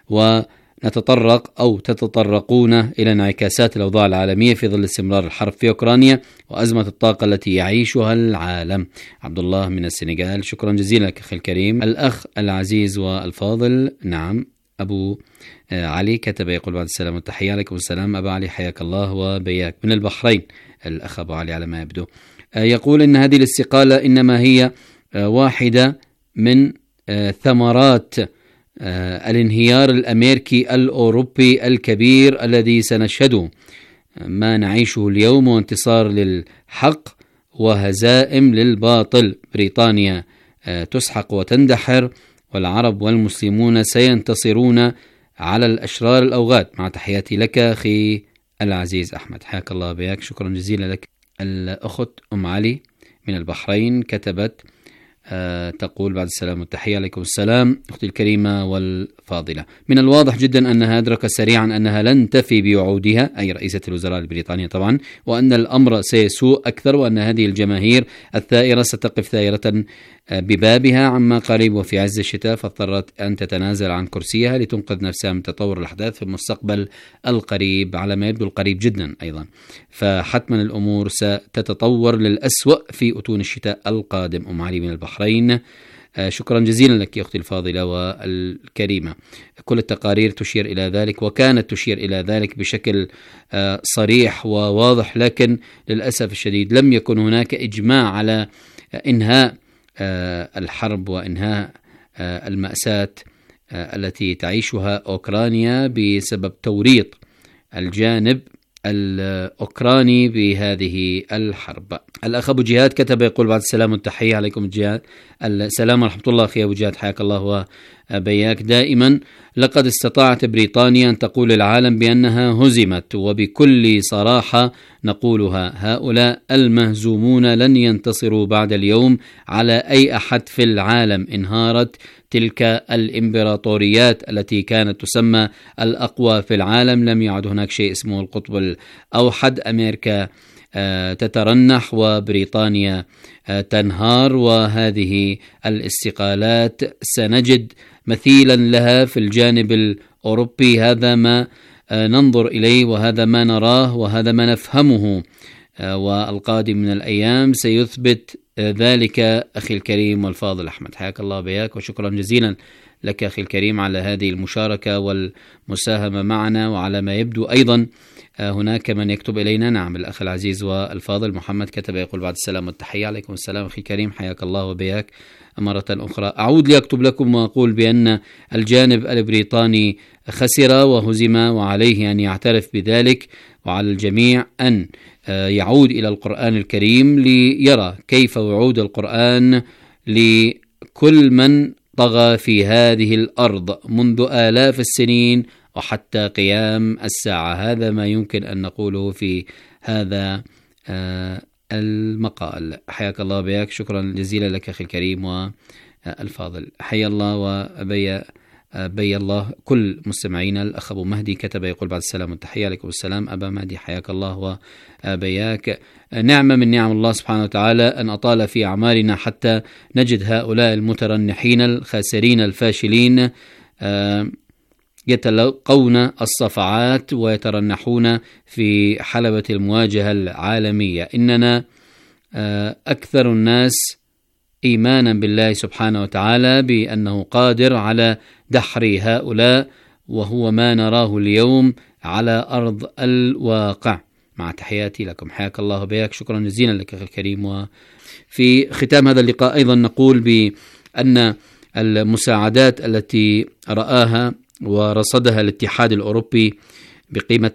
ونتطرق أو تتطرقون إلى انعكاسات الأوضاع العالمية في ظل استمرار الحرب في أوكرانيا وأزمة الطاقة التي يعيشها العالم. عبد الله من السنغال، شكرا جزيلا لك أخي الكريم. الأخ العزيز والفاضل، نعم، أبو علي كتب يقول بعد السلام والتحية. عليكم السلام أبا علي، حياك الله وبياك. من البحرين الأخ أبو علي على ما يبدو، يقول إن هذه الاستقالة إنما هي واحدة من ثمرات الانهيار الأمريكي الأوروبي الكبير الذي سنشهده. ما نعيشه اليوم وانتصار للحق وهزائم للباطل. بريطانيا تسحق وتندحر، والعرب والمسلمون سينتصرون على الأشرار الأوغاد. مع تحياتي لك أخي العزيز أحمد، حياك الله بياك، شكرا جزيلا لك. الأخت أم علي من البحرين كتبت تقول بعد السلام والتحية. عليكم السلام أختي الكريمة والفاضلة. من الواضح جدا أنها أدركت سريعا أنها لن تفي بوعودها، أي رئيسة الوزراء البريطانية طبعا، وأن الأمر سيسوء أكثر، وأن هذه الجماهير الثائرة ستقف ثائرة ببابها عما قريب وفي عز الشتاء، فاضطرت أن تتنازل عن كرسيها لتنقذ نفسها من تطور الأحداث في المستقبل القريب، على ما يبدو القريب جدا أيضا. فحتما الأمور ستتطور للأسوأ في أتون الشتاء القادم. أم علي من البحرين، شكرا جزيلا لك يا أختي الفاضلة والكريمة. كل التقارير تشير إلى ذلك، وكانت تشير إلى ذلك بشكل صريح وواضح، لكن للأسف الشديد لم يكن هناك إجماع على إنهاء الحرب وإنهاء المأساة التي تعيشها أوكرانيا بسبب توريط الجانب الأوكراني بهذه الحرب. الأخ أبو جهاد كتب يقول بعد السلام والتحية. عليكم جهاد السلام ورحمة الله أخي أبو جهاد، حياك الله وبياك. دائما لقد استطاعت بريطانيا أن تقول للعالم بأنها هزمت، وبكل صراحة نقولها، هؤلاء المهزومون لن ينتصروا بعد اليوم على أي أحد في العالم. انهارت تلك الإمبراطوريات التي كانت تسمى الأقوى في العالم، لم يعد هناك شيء اسمه القطب الأوحد. أمريكا تترنح وبريطانيا تنهار، وهذه الاستقالات سنجد مثيلا لها في الجانب الأوروبي. هذا ما ننظر إليه وهذا ما نراه وهذا ما نفهمه، والقادم من الأيام سيثبت ذلك أخي الكريم والفاضل أحمد، حياك الله بياك، وشكرا جزيلا لك أخي الكريم على هذه المشاركة والمساهمة معنا. وعلى ما يبدو أيضا هناك من يكتب إلينا، نعم الأخ العزيز والفاضل محمد كتب يقول بعد السلام والتحية. عليكم السلام أخي الكريم، حياك الله وبياك مرة أخرى. أعود لأكتب لكم وأقول بأن الجانب البريطاني خسر وهزم، وعليه أن يعترف بذلك، وعلى الجميع أن يعود إلى القرآن الكريم ليرى كيف وعود القرآن لكل من طغى في هذه الأرض منذ آلاف السنين وحتى قيام الساعة. هذا ما يمكن أن نقوله في هذا المقال. حياك الله بياك، شكرا جزيلا لك أخي الكريم والفاضل. حيا الله وبي الله كل مستمعينا. الأخ أبو مهدي كتب يقول بعد السلام والتحية. عليكم السلام أبا مهدي، حياك الله وبياك. نعمة من نعم الله سبحانه وتعالى أن أطال في أعمارنا حتى نجد هؤلاء المترنحين الخاسرين الفاشلين يتلقون الصفعات ويترنحون في حلبة المواجهة العالمية. إننا أكثر الناس إيمانا بالله سبحانه وتعالى بأنه قادر على دحر هؤلاء، وهو ما نراه اليوم على أرض الواقع. مع تحياتي لكم، حياك الله بياك، شكرا جزيلا لك أخي الكريم. وفي ختام هذا اللقاء أيضا نقول أن المساعدات التي رآها ورصدها الاتحاد الأوروبي بقيمة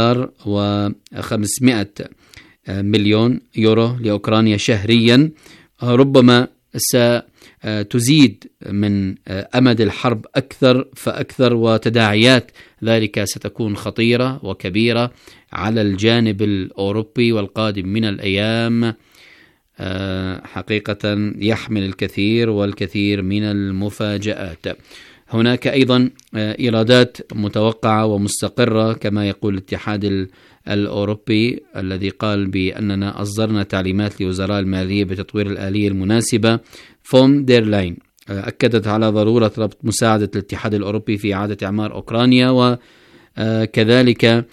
1,500 مليون يورو لأوكرانيا شهريا ربما ستزيد من أمد الحرب أكثر فأكثر، وتداعيات ذلك ستكون خطيرة وكبيرة على الجانب الأوروبي، والقادم من الأيام حقيقة يحمل الكثير والكثير من المفاجآت. هناك أيضا إيرادات متوقعة ومستقرة كما يقول الاتحاد الأوروبي الذي قال بأننا أصدرنا تعليمات لوزراء المالية بتطوير الآلية المناسبة. فون دير لاين أكدت على ضرورة ربط مساعدة الاتحاد الأوروبي في إعادة إعمار أوكرانيا، وكذلك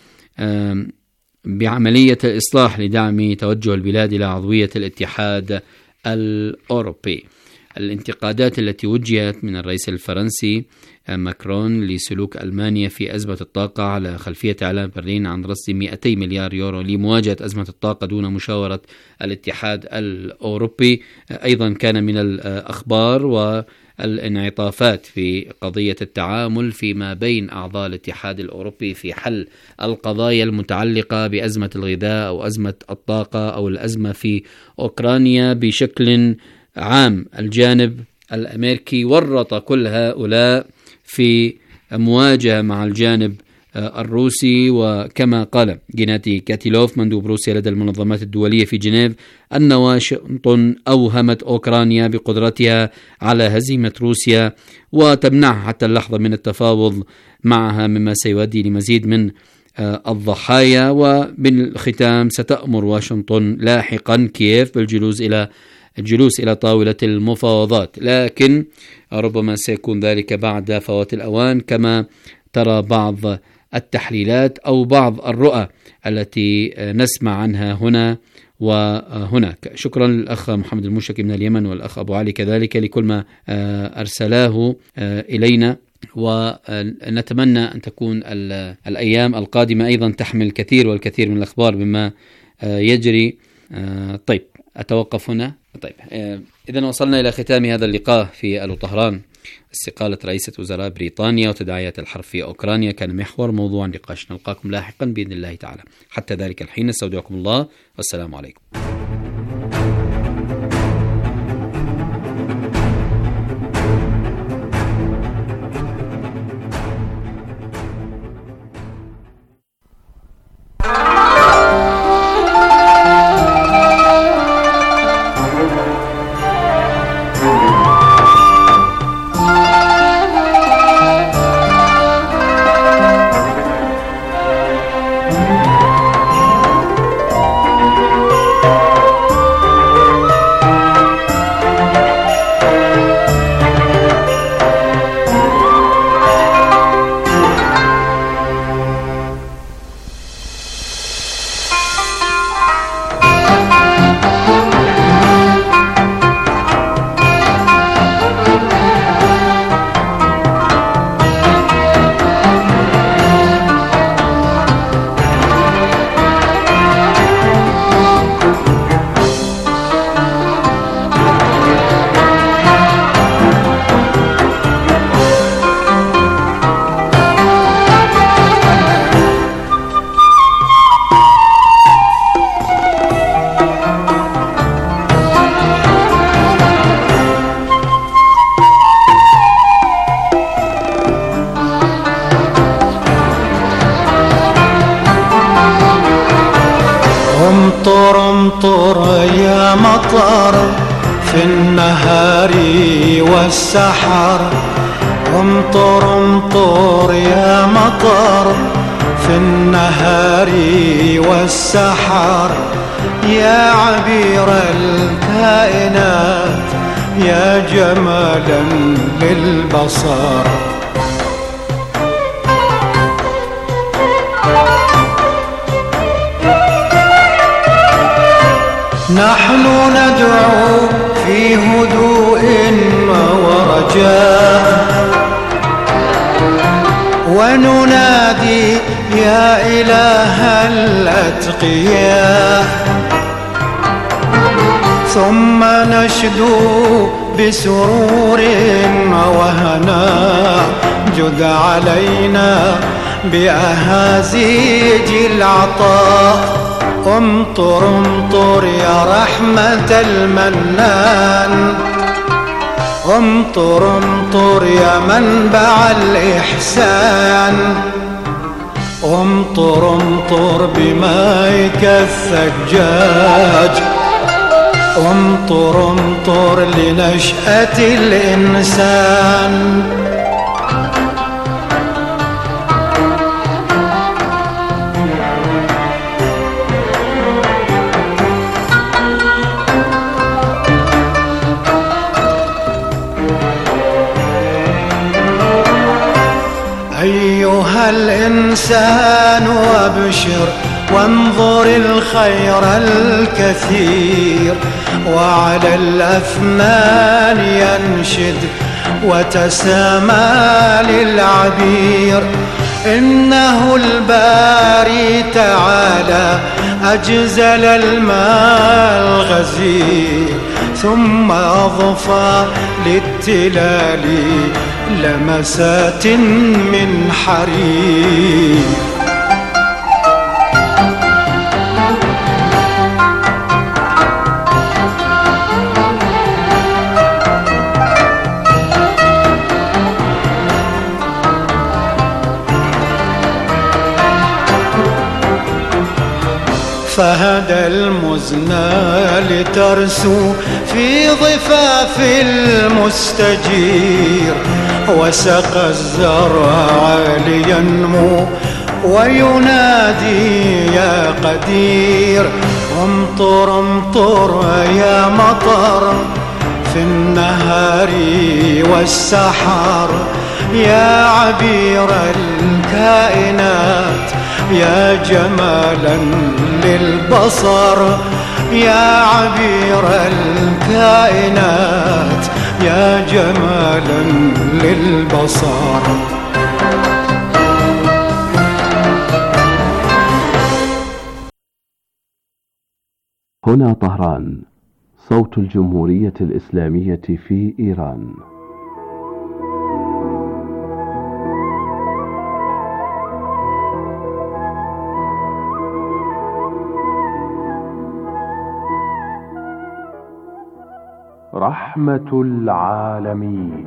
بعملية الإصلاح لدعم توجه البلاد إلى عضوية الاتحاد الأوروبي. الانتقادات التي وجهت من الرئيس الفرنسي ماكرون لسلوك ألمانيا في أزمة الطاقة على خلفية إعلان برلين عن رصد 200 مليار يورو لمواجهة أزمة الطاقة دون مشاورة الاتحاد الأوروبي أيضا كان من الأخبار والانعطافات في قضية التعامل فيما بين أعضاء الاتحاد الأوروبي في حل القضايا المتعلقة بأزمة الغذاء أو أزمة الطاقة أو الأزمة في أوكرانيا بشكل عام. الجانب الأمريكي ورط كل هؤلاء في مواجهة مع الجانب الروسي، وكما قال جيناتي كاتيلوف مندوب روسيا لدى المنظمات الدولية في جنيف أن واشنطن أوهمت أوكرانيا بقدرتها على هزيمة روسيا وتمنعها حتى اللحظة من التفاوض معها، مما سيؤدي لمزيد من الضحايا. وبالختام ستأمر واشنطن لاحقا كييف بالجلوس إلى طاولة المفاوضات، لكن ربما سيكون ذلك بعد فوات الأوان كما ترى بعض التحليلات أو بعض الرؤى التي نسمع عنها هنا وهناك. شكرا للأخ محمد المشركي من اليمن والأخ أبو علي كذلك لكل ما أرسلاه إلينا، ونتمنى أن تكون الأيام القادمة أيضا تحمل الكثير والكثير من الأخبار بما يجري. طيب أتوقف هنا. طيب إذن وصلنا إلى ختام هذا اللقاء في ألو طهران. استقالة رئيسة وزراء بريطانيا وتداعيات الحرب في أوكرانيا كان محور موضوع نقاش. نلقاكم لاحقا بإذن الله تعالى. حتى ذلك الحين نستودعكم الله والسلام عليكم. امطر يا مطر في النهار والسحر، امطر يا مطر في النهار والسحر، يا عبير الكائنات يا جمالا للبصر. نحن ندعو في هدوء ورجاء وننادي يا إله الأتقياء، ثم نشدو بسرور وهناء جد علينا بأهازيج العطاء. امطر امطر يا رحمة المنان، امطر امطر يا منبع الإحسان، امطر امطر بمائك الثجاج، امطر امطر لنشأة الإنسان. أيها الإنسان وابشر وانظر الخير الكثير، وعلى الأثمان ينشد وتسامى للعبير. إنه الباري تعالى أجزل الماء الغزير، ثم أضفى للتلال لمسات من حرير. فهدى المزنى لترسو في ضفاف المستجير، وسقى الزرع لينمو وينادي يا قدير. امطر امطر يا مطر في النهار والسحر، يا عبير الكائنات يا جمالا للبصر، يا عبير الكائنات يا جمالا للبصر. هنا طهران، صوت الجمهورية الإسلامية في إيران. رحمة العالمين.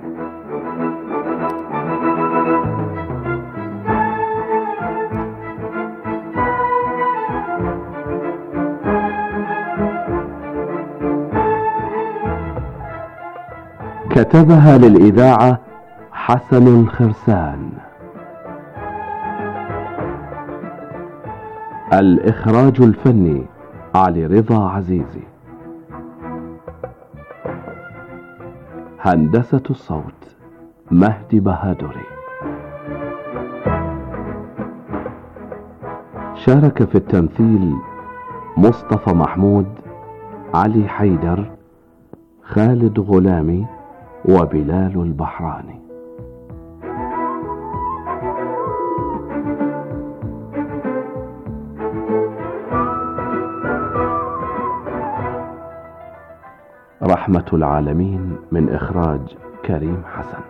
كتبها للإذاعة حسن خرسان. الإخراج الفني علي رضا عزيزي. هندسة الصوت مهدي بهادري. شارك في التمثيل مصطفى محمود، علي حيدر، خالد غلامي، وبلال البحراني. رحمة العالمين من إخراج كريم حسن.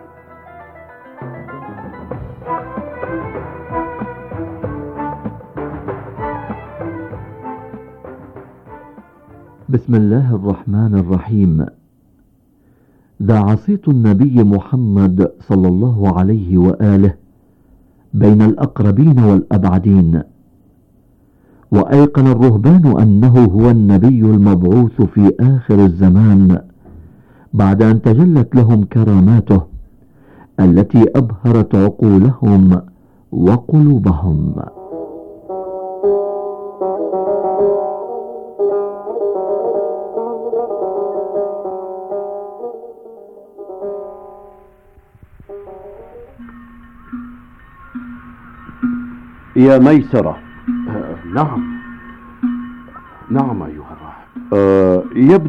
بسم الله الرحمن الرحيم. ذاع صيت النبي محمد صلى الله عليه وآله بين الأقربين والأبعدين، وأيقن الرهبان أنه هو النبي المبعوث في آخر الزمان، بعد أن تجلت لهم كراماته التي أبهرت عقولهم وقلوبهم. يا ميسرة. نعم أيها الراهب. يبدو